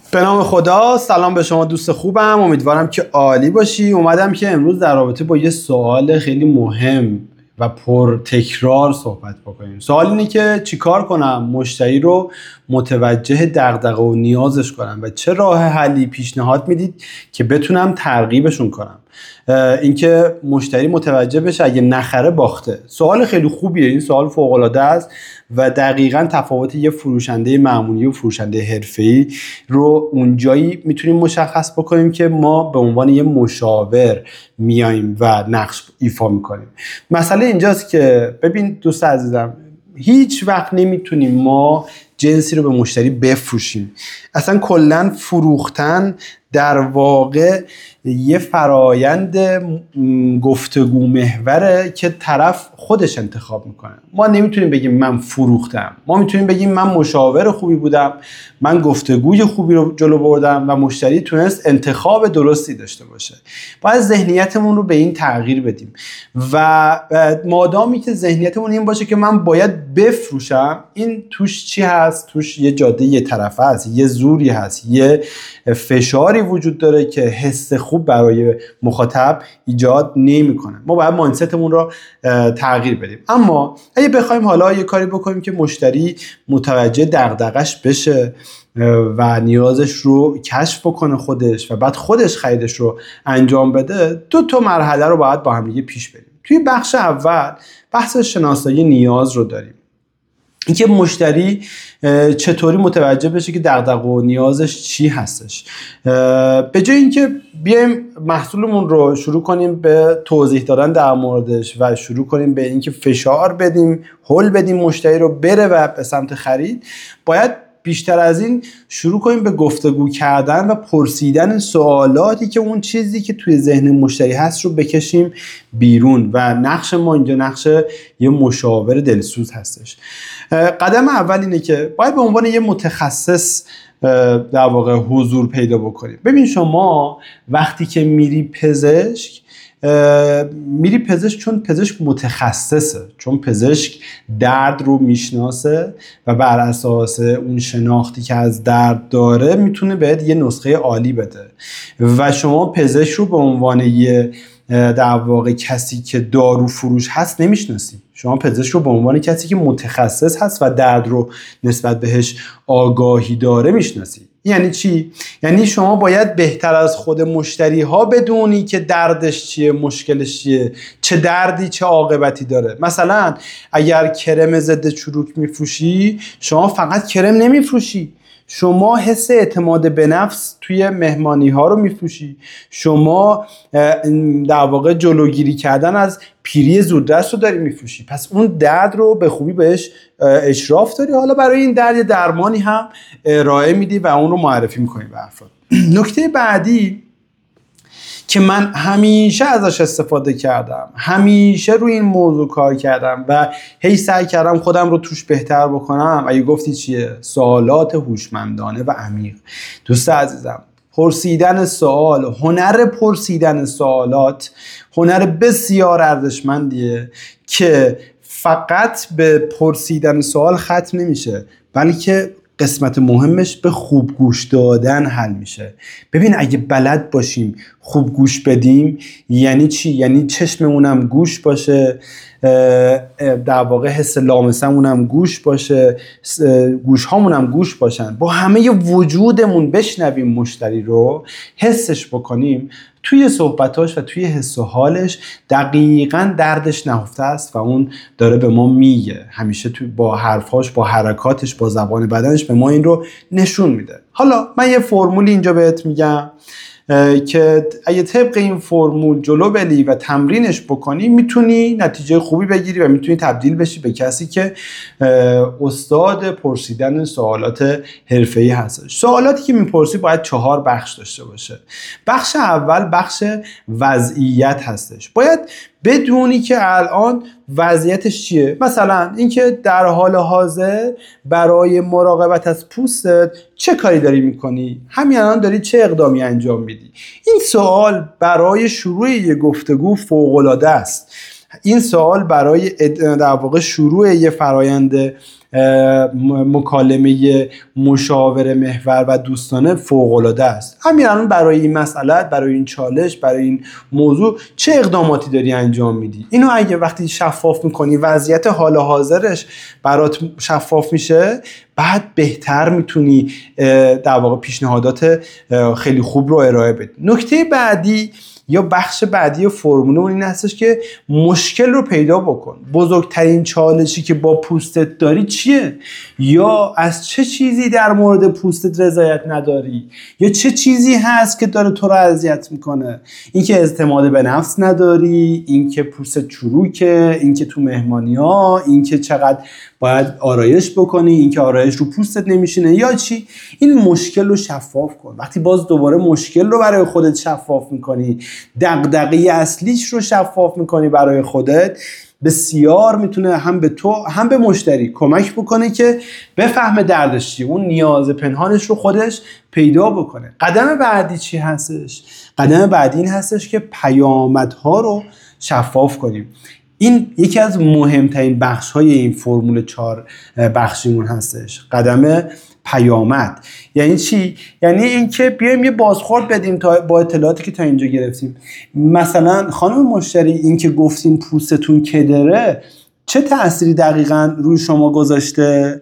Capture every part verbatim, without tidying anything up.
به نام خدا. سلام به شما دوست خوبم، امیدوارم که عالی باشی. اومدم که امروز در رابطه با یه سوال خیلی مهم و پر تکرار صحبت بکنیم. سوال اینه که چیکار کنم مشتری رو متوجه دغدغه و نیازش کنم و چه راه حلی پیشنهاد میدید که بتونم ترغیبشون کنم. اینکه مشتری متوجه بشه اگه نخره باخته. سوال خیلی خوبیه، این سوال فوق العاده است و دقیقاً تفاوت یه فروشنده معمولی و فروشنده حرفه‌ای رو اونجایی میتونیم مشخص بکنیم که ما به عنوان یه مشاور میایم و نقش ایفا میکنیم. مسئله اینجاست که ببین دوست عزیزم، هیچ وقت نمیتونیم ما جنسی رو به مشتری بفروشیم. اصلا کلاً فروختن در واقع یه فرایند گفتگو محوره که طرف خودش انتخاب میکنه. ما نمیتونیم بگیم من فروختم، ما میتونیم بگیم من مشاور خوبی بودم، من گفتگوی خوبی رو جلو بردم و مشتری تونست انتخاب درستی داشته باشه. باید ذهنیتمون رو به این تغییر بدیم و مادامی که ذهنیتمون این باشه که من باید بفروشم، این توش چی هست؟ توش یه جاده یه طرفه هست، یه زوری هست، یه فشاری وجود داره که حس خوب برای مخاطب ایجاد نمیکنه. ما باید مایندستمون رو تغییر بدیم. اما اگه بخوایم حالا یه کاری بکنیم که مشتری متوجه دغدغش بشه و نیازش رو کشف بکنه خودش و بعد خودش خریدش رو انجام بده، دو تا مرحله رو باید با هم دیگه پیش بریم. توی بخش اول بحث شناسایی نیاز رو داریم، اینکه مشتری چطوری متوجه بشه که دغدغه و نیازش چی هستش. به جای اینکه بیایم محصولمون رو شروع کنیم به توضیح دادن در موردش و شروع کنیم به اینکه فشار بدیم، هول بدیم مشتری رو بره و به سمت خرید، باید بیشتر از این شروع کنیم به گفتگو کردن و پرسیدن سوالاتی که اون چیزی که توی ذهن مشتری هست رو بکشیم بیرون و نقش ما اینجا نقش یه مشاور دلسوز هستش. قدم اول اینه که باید به عنوان یه متخصص در واقع حضور پیدا بکنیم. ببین شما وقتی که میری پزشک میری پزشک چون پزشک متخصصه، چون پزشک درد رو میشناسه و بر اساس اون شناختی که از درد داره میتونه بهت یه نسخه عالی بده و شما پزشک رو به عنوان یه در واقع کسی که دارو فروش هست نمیشناسی. شما پزشک رو به عنوان کسی که متخصص هست و درد رو نسبت بهش آگاهی داره میشناسی. یعنی چی؟ یعنی شما باید بهتر از خود مشتری ها بدونی که دردش چیه، مشکلش چیه، چه دردی چه عاقبتی داره. مثلا اگر کرم ضد چروک میفروشی، شما فقط کرم نمیفروشی، شما حس اعتماد به نفس توی مهمانی ها رو میفروشی، شما در واقع جلوگیری کردن از پیری زودرس رو داری میفروشی. پس اون درد رو به خوبی بهش اشراف داری، حالا برای این درد درمانی هم ارائه میدی و اون رو معرفی میکنی به افراد. نکته بعدی که من همیشه ازش استفاده کردم، همیشه روی این موضوع کار کردم و هی سعی کردم خودم رو توش بهتر بکنم، اگه گفتی چیه؟ سوالات هوشمندانه و عمیق. دوست عزیزم، پرسیدن سوال، هنر پرسیدن سوالات هنر بسیار ارزشمندیه که فقط به پرسیدن سوال ختم نمیشه، بلکه قسمت مهمش به خوب گوش دادن حل میشه. ببین اگه بلد باشیم خوب گوش بدیم یعنی چی؟ یعنی چشممونم گوش باشه، در واقع حس لامسمونم گوش باشه، گوش هامونم گوش باشن، با همه وجودمون بشنویم مشتری رو، حسش بکنیم، توی صحبتاش و توی حس و حالش دقیقاً دردش نهفته است و اون داره به ما میگه. همیشه توی با حرفاش، با حرکاتش، با زبان بدنش به ما این رو نشون میده. حالا من یه فرمولی اینجا بهت میگم که اگه طبق این فرمول جلو بری و تمرینش بکنی میتونی نتیجه خوبی بگیری و میتونی تبدیل بشی به کسی که استاد پرسیدن سوالات حرفه‌ای هستش. سوالاتی که میپرسی باید چهار بخش داشته باشه. بخش اول بخش وضعیت هستش. باید بدونی که الان وضعیتش چیه. مثلا اینکه در حال حاضر برای مراقبت از پوستت چه کاری داری میکنی؟ همین الان داری چه اقدامی انجام میدی؟ این سوال برای شروع یه گفتگو فوق‌العاده است این سوال برای در واقع شروع یه فرایند مکالمه مشاوره محور و دوستانه فوق‌العاده است. همین الان برای این مسئله، برای این چالش، برای این موضوع چه اقداماتی داری انجام میدی؟ اینو اگه وقتی شفاف میکنی، وضعیت حال حاضرش برات شفاف میشه، بعد بهتر میتونی در واقع پیشنهادات خیلی خوب رو ارائه بدی. نکته بعدی یا بخش بعدی فرمولمون این هستش که مشکل رو پیدا بکن. بزرگترین چالشی که با پوستت داری چیه؟ یا از چه چیزی در مورد پوستت رضایت نداری؟ یا چه چیزی هست که داره تو رو اذیت میکنه؟ اینکه اعتماد به نفس نداری، اینکه پوستت چروکه، اینکه تو مهمانی‌ها، اینکه چقدر باید آرایش بکنی، اینکه آرایش رو پوستت نمیشینه، یا چی؟ این مشکل رو شفاف کن. وقتی باز دوباره مشکل رو برای خودت شفاف میکنی، دغدغه اصلیش رو شفاف میکنی برای خودت، بسیار میتونه هم به تو هم به مشتری کمک بکنه که بفهمه دردش چیه، اون نیاز پنهانش رو خودش پیدا بکنه. قدم بعدی چی هستش؟ قدم بعدی این هستش که پیامدها رو شفاف کنیم. این یکی از مهمترین بخش های این فرمول چهار بخشیمون هستش. قدم پیامد یعنی چی؟ یعنی اینکه بیایم یه بازخورد بدیم تا با اطلاعاتی که تا اینجا گرفتیم. مثلا خانم مشتری، اینکه گفتیم پوستتون کدره چه تأثیری دقیقاً روی شما گذاشته؟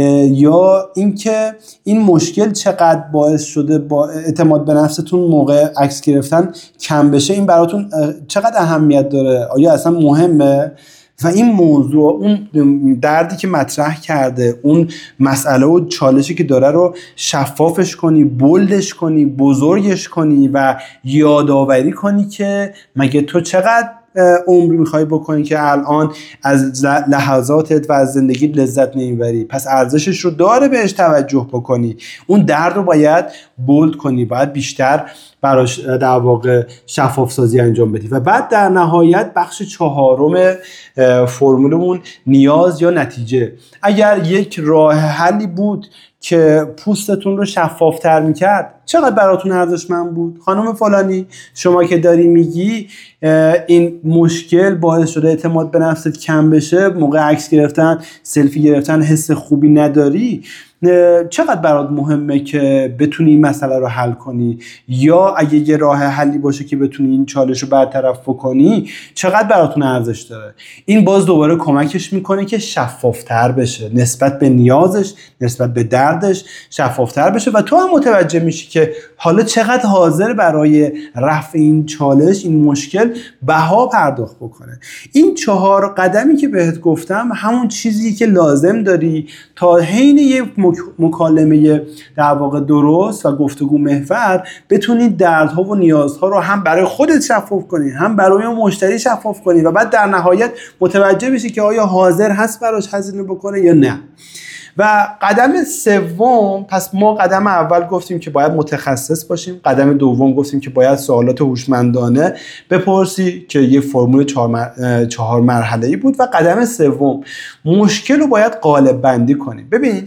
یا اینکه این مشکل چقدر باعث شده با اعتماد به نفستون موقع عکس گرفتن کم بشه؟ این براتون چقدر اهمیت داره؟ آیا اصلا مهمه؟ و این موضوع، اون دردی که مطرح کرده، اون مسئله و چالشی که داره رو شفافش کنی، بولدش کنی، بزرگش کنی و یادآوری کنی که مگه تو چقدر عمری میخوای بکنی که الان از لحظاتت و از زندگی لذت نمیبری، پس ارزشش رو داره بهش توجه بکنی. اون درد رو باید بولد کنی، باید بیشتر براش در واقع شفاف سازی انجام بدی. و بعد در نهایت بخش چهارم فرمولمون نیاز یا نتیجه. اگر یک راه حلی بود که پوستتون رو شفافتر میکرد، چقدر براتون ارزشمند بود؟ خانم فلانی، شما که داری میگی این مشکل باعث شده اعتماد به نفست کم بشه، موقع عکس گرفتن، سلفی گرفتن حس خوبی نداری، چقدر برات مهمه که بتونی این مسئله رو حل کنی؟ یا اگه یه راه حلی باشه که بتونی این چالش رو برطرف بکنی، چقدر براتون ارزش داره؟ این باز دوباره کمکش میکنه که شفافتر بشه نسبت به نیازش، نسبت به دردش شفافتر بشه و تو هم متوجه میشی که حالا چقدر حاضر برای رفع این چالش، این مشکل بها پرداخت بکنه. این چهار قدمی که بهت گفتم همون چیزی که لازم داری تا حین یک مکالمه در واقع درست و گفتگو محور بتونی دردها و نیازها رو هم برای خودت شفاف کنی، هم برای مشتری شفاف کنی و بعد در نهایت متوجه بشی که آیا حاضر هست براش هزینه بکنه یا نه. و قدم سوم، پس ما قدم اول گفتیم که باید متخصص باشیم، قدم دوم گفتیم که باید سوالات هوشمندانه بپرسی که یه فرمول چهار, مر... چهار مرحله‌ای بود. و قدم سوم، مشکل رو باید قالب بندی کنیم. ببین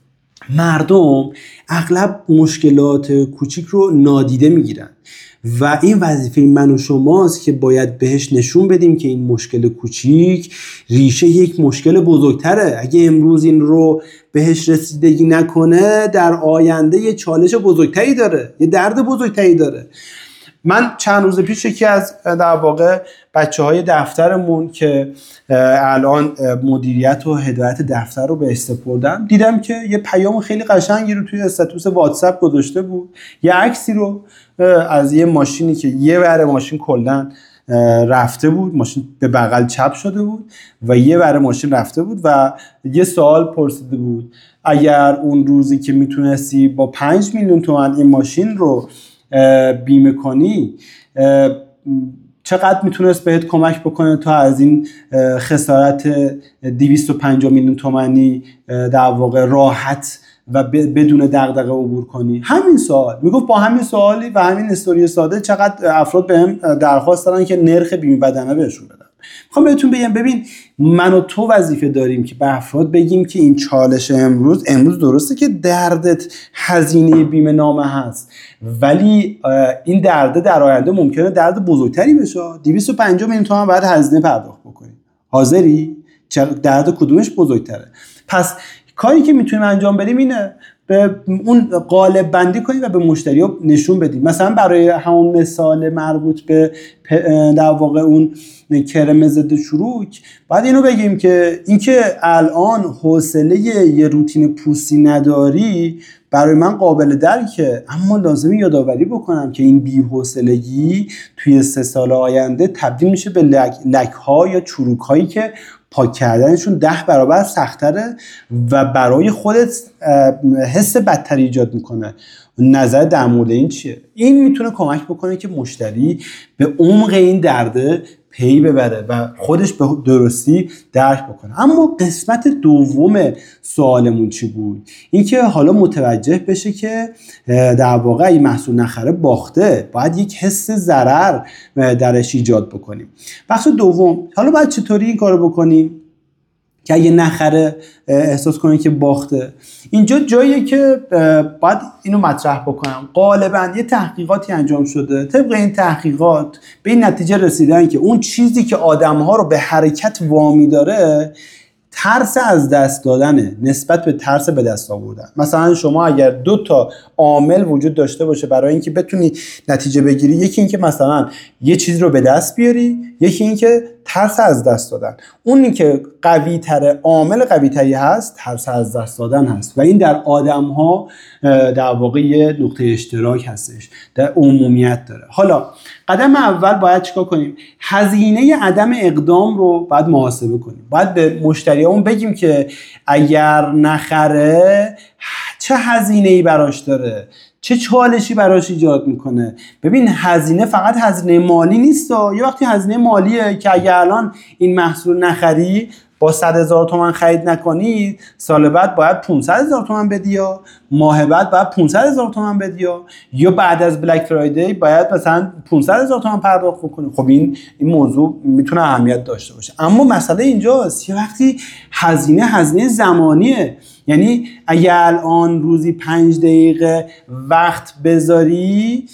مردم اغلب مشکلات کوچیک رو نادیده میگیرن و این وظیفه من و شماست که باید بهش نشون بدیم که این مشکل کوچیک ریشه یک مشکل بزرگتره. اگه امروز این رو بهش رسیدگی نکنه، در آینده یه چالش بزرگتری داره، یه درد بزرگتری داره. من چند روز پیش یکی از در واقع بچه های دفترمون که الان مدیریت و هدایت دفتر رو به سپردم، دیدم که یه پیام خیلی قشنگی رو توی استاتوس واتساپ گذاشته بود. یه عکسی رو از یه ماشینی که یه ور ماشین کلاً رفته بود، ماشین به بغل چپ شده بود و یه ور ماشین رفته بود و یه سوال پرسیده بود اگر اون روزی که میتونستی با پنج میلیون تومان این ماشین رو بیمه کنی، چقدر میتونست بهت کمک بکنه تا از این خسارت دویست و پنجاه میلیون تومانی در واقع راحت و بدون دغدغه عبور کنی؟ همین سوال. میگفت با همین سوالی و همین استوری ساده چقدر افراد بهم درخواست دادن که نرخ بیمه بدنه بهشون بدم. میخوام بهتون بگم ببین من و تو وظیفه داریم که به افراد بگیم که این چالش امروز امروز درسته که دردت هزینه بیمه نامه هست، ولی این درد در آینده ممکنه درد بزرگتری بشه. دویست و پنجاه میلیون تومان باید هزینه پرداخت بکنی. حاضری؟ درد کدومش بزرگتره؟ پس کاری که میتونیم انجام بدیم اینه به اون قالب بندی کنیم و به مشتری ها نشون بدیم. مثلا برای همون مثال مربوط به در واقع اون کرم ضد چروک باید اینو بگیم که اینکه الان حوصله یه روتین پوستی نداری برای من قابل درکه، اما لازمه یادآوری بکنم که این بی‌حوصلگی توی سه سال آینده تبدیل میشه به لک, لک ها یا چروک هایی که پاک کردنشون ده برابر سخت‌تره و برای خودت حس بدتری ایجاد میکنه. نظر در مورد این چیه؟ این میتونه کمک بکنه که مشتری به عمق این درده پی ببره و خودش به درستی درک بکنه. اما قسمت دوم سوالمون چی بود؟ اینکه حالا متوجه بشه که در واقع این محصول نخره باخته، باید یک حس ضرر درش ایجاد بکنیم. بخش دوم، حالا باید چطوری این کارو بکنیم که اگه نخره احساس کنه که باخته؟ اینجا جاییه که باید اینو مطرح بکنم. غالبا یه تحقیقاتی انجام شده، طبق این تحقیقات به این نتیجه رسیدن که اون چیزی که آدم‌ها رو به حرکت وامی داره ترس از دست دادنه نسبت به ترس به دست آوردن. مثلا شما اگر دو تا عامل وجود داشته باشه برای اینکه بتونی نتیجه بگیری، یکی اینکه مثلا یه چیز رو به دست بیاری، یکی اینکه ترس از دست دادن. اونی که قوی تره، عامل قوی تری هست، ترس از دست دادن هست و این در آدم ها در واقع یه نقطه اشتراک هستش، در عمومیت داره. حالا قدم اول باید چیکار کنیم؟ هزینه عدم اقدام رو باید محاسبه کنیم. باید به مشتریامون بگیم که اگر نخره چه هزینه‌ای براش داره، چه چالشی براش ایجاد میکنه. ببین هزینه فقط هزینه مالی نیست، یه وقتی هزینه مالیه که اگر الان این محصول نخری، با صد هزار تومان خرید نکنید، سال بعد باید پانصد هزار تومان بدی، یا ماه بعد باید پانصد هزار تومان بدی، یا یا بعد از بلک فرایدی باید مثلا پانصد هزار تومان پرداخت بکنی. خب این این موضوع میتونه اهمیت داشته باشه، اما مسئله اینجاست یه وقتی هزینه هزینه زمانیه. یعنی اگر الان روزی پنج دقیقه وقت بذاری،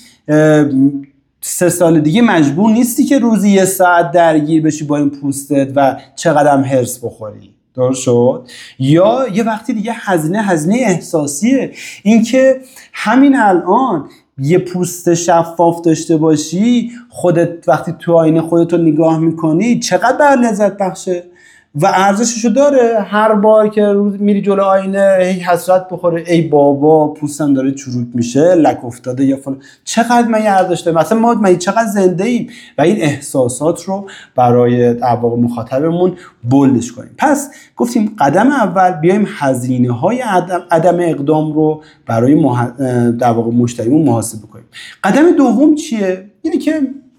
سه سال دیگه مجبور نیستی که روزی یه ساعت درگیر بشی با این پوستت و چقدر هم هرس بخوری. درست شد؟ یا یه وقتی دیگه هزینه هزینه احساسیه. اینکه همین الان یه پوست شفاف داشته باشی، خودت وقتی تو آینه خودت رو نگاه میکنی چقدر بر لذت بخشه و ارزششو داره. هر بار که روز میری جلو آینه هی حسرت بخوره ای بابا پوستم داره چروک میشه، لک افتاده یا فلان، چقدر من ارزش داره، مثلا ما ما چقدر زنده ایم و این احساسات رو برای در واقع مخاطبمون بولدش کنیم. پس گفتیم قدم اول بیایم هزینه های عدم, عدم اقدام رو برای مح... در واقع مشتریمون محاسبه کنیم. قدم دوم چیه؟ اینه که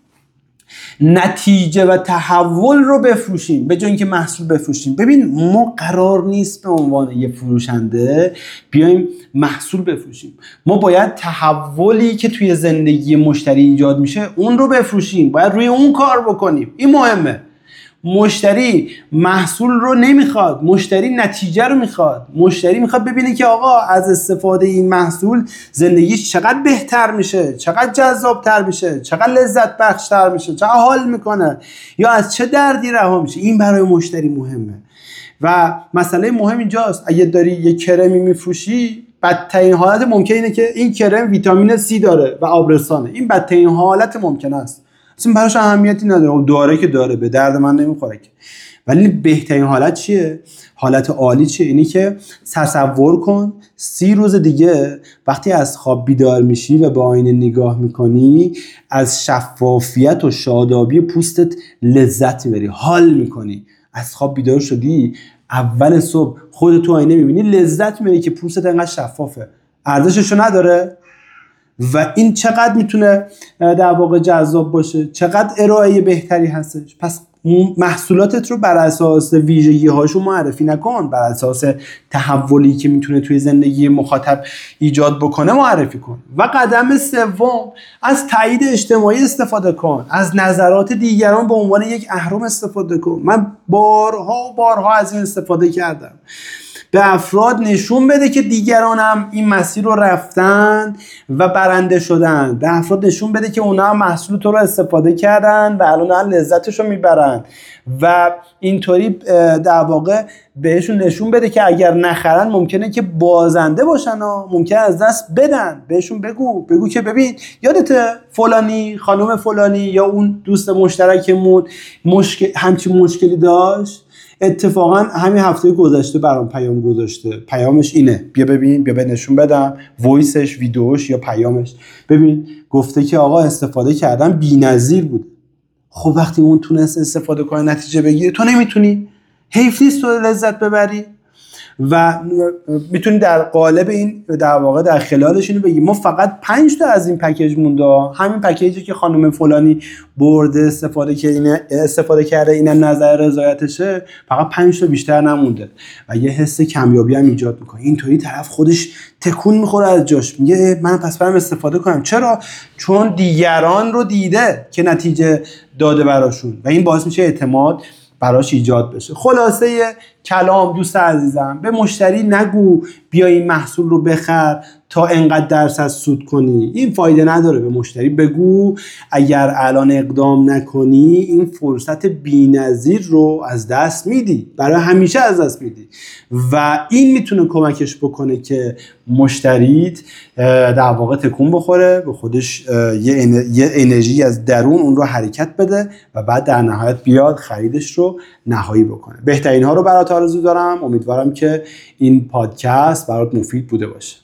نتیجه و تحول رو بفروشیم به جای اینکه محصول بفروشیم. ببین ما قرار نیست به عنوان یه فروشنده بیایم محصول بفروشیم، ما باید تحولی که توی زندگی مشتری ایجاد میشه اون رو بفروشیم، باید روی اون کار بکنیم. این مهمه. مشتری محصول رو نمیخواد، مشتری نتیجه رو میخواد. مشتری میخواد ببینه که آقا از استفاده این محصول زندگیش چقدر بهتر میشه، چقدر جذابتر میشه، چقدر لذت بخشتر میشه، چقدر حال میکنه، یا از چه دردی رها میشه. این برای مشتری مهمه. و مسئله مهم اینجاست، اگه داری یه کرمی میفروشی، بدترین حالت ممکن اینه که این کرم ویتامین سی داره و آبرسانه. این بدترین حالت ممکن است، اصلا براش اهمیتی نداره، داره که داره، به درد من نمیخوره که. ولی بهترین حالت چیه؟ حالت عالی چیه؟ اینی که تصور کن سی روز دیگه وقتی از خواب بیدار میشی و به آینه نگاه میکنی، از شفافیت و شادابی پوستت لذت میبری، حال میکنی. از خواب بیدار شدی، اول صبح خودت تو آینه میبینی، لذت میبری که پوستت انقدر شفافه. ارزششو نداره؟ و این چقدر میتونه در واقع جذاب باشه، چقدر ارائه بهتری هستش. پس محصولاتت رو بر اساس ویژگی هاشون معرفی نکن، بر اساس تحولی که میتونه توی زندگی مخاطب ایجاد بکنه معرفی کن. و قدم سوم، از تایید اجتماعی استفاده کن، از نظرات دیگران به عنوان یک اهرم استفاده کن. من بارها و بارها از این استفاده کردم. به افراد نشون بده که دیگران هم این مسیر رو رفتن و برنده شدن. به افراد نشون بده که اونا هم محصول تو رو استفاده کردن و الان هم لذتش رو میبرن و اینطوری در واقع بهشون نشون بده که اگر نخرن ممکنه که بازنده باشن و ممکنه از دست بدن. بهشون بگو بگو که ببین یادته فلانی خانم فلانی یا اون دوست مشترکمون مشکل همچین مشکلی داشت، اتفاقا همین هفته گذشته برام پیام گذاشته، پیامش اینه، بیا ببین، بیا به نشون بدم وایسش، ویدیوش یا پیامش، ببین گفته که آقا استفاده کردن بی‌نظیر بود. خب وقتی اون تونست استفاده کنه نتیجه بگیره، تو نمیتونی؟ حیف نیست تو لذت ببری؟ و میتونی در قالب این در واقع در خلالش اینو بگی ما فقط پنج تا از این پکیج مونده، همین پکیجی که خانم فلانی برده استفاده که اینه استفاده کرده اینم نظر رضایتشه، فقط پنج تا بیشتر نمونده و یه حس کمیابی هم ایجاد میکنه. اینطوری طرف خودش تکون میخوره از جاش، میگه من پس برام استفاده کنم. چرا؟ چون دیگران رو دیده که نتیجه داده براشون و این باعث میشه اعتماد براش ایجاد بشه. خلاصه کلام دوست عزیزم، به مشتری نگو بیا این محصول رو بخر تا انقدر درصد سود کنی، این فایده نداره. به مشتری بگو اگر الان اقدام نکنی این فرصت بی‌نظیر رو از دست میدی، برای همیشه از دست میدی و این میتونه کمکش بکنه که مشتریت در واقع تکون بخوره، به خودش یه انرژی از درون اون رو حرکت بده و بعد در نهایت بیاد خریدش رو نهایی بکنه. بهترین ها رو برات آرزو دارم. امیدوارم که این پادکست برات مفید بوده باشه.